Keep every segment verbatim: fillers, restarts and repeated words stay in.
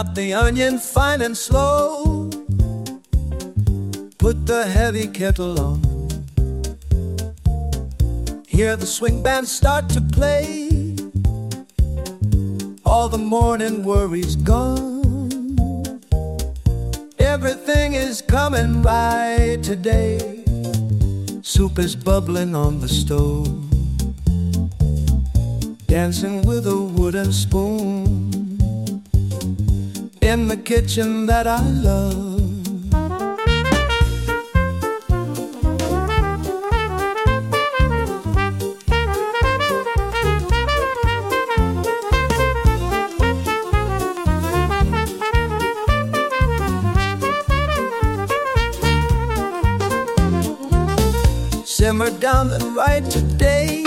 Chop the onion fine and slow. Put the heavy kettle on. Hear the swing band start to play. All the morning worries gone. Everything is coming right today. Soup is bubbling on the stove. Dancing with a wooden spoon. In the kitchen that I love. Simmer down and right today.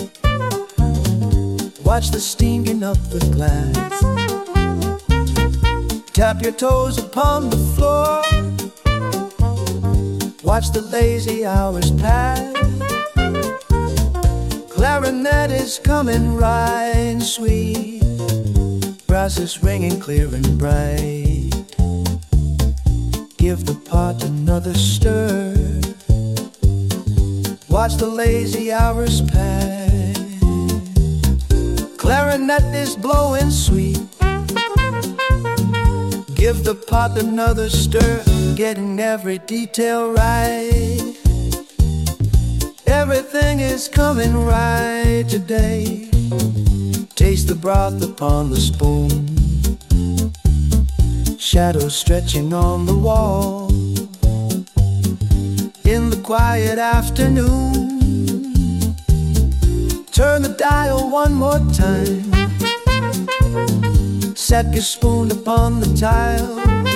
Watch the steam get up the glass. Tap your toes upon the floor. Watch the lazy hours pass. Clarinet is coming right sweet. Brass is ringing clear and bright. Give the pot another stir. Watch the lazy hours pass. Clarinet is blowing sweet. Give the pot another stir. Getting every detail right. Everything is coming right today. Taste the broth upon the spoon. Shadows stretching on the wall. In the quiet afternoon, turn the dial one more time. Set your spoon upon the tile.